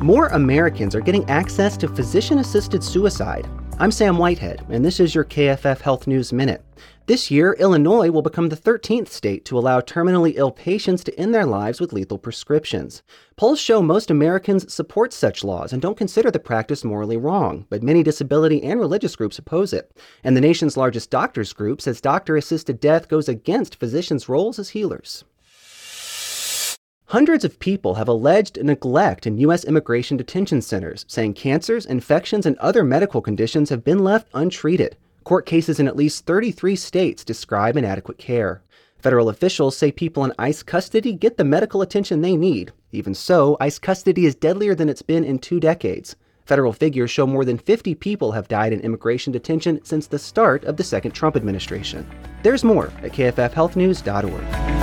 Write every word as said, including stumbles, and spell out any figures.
More Americans are getting access to physician-assisted suicide. I'm Sam Whitehead, and this is your K F F Health News Minute. This year, Illinois will become the thirteenth state to allow terminally ill patients to end their lives with lethal prescriptions. Polls show most Americans support such laws and don't consider the practice morally wrong, but many disability and religious groups oppose it. And the nation's largest doctors group says doctor-assisted death goes against physicians' roles as healers. Hundreds of people have alleged neglect in U S immigration detention centers, saying cancers, infections, and other medical conditions have been left untreated. Court cases in at least thirty-three states describe inadequate care. Federal officials say people in ICE custody get the medical attention they need. Even so, ICE custody is deadlier than it's been in two decades. Federal figures show more than fifty people have died in immigration detention since the start of the second Trump administration. There's more at K F F health news dot org.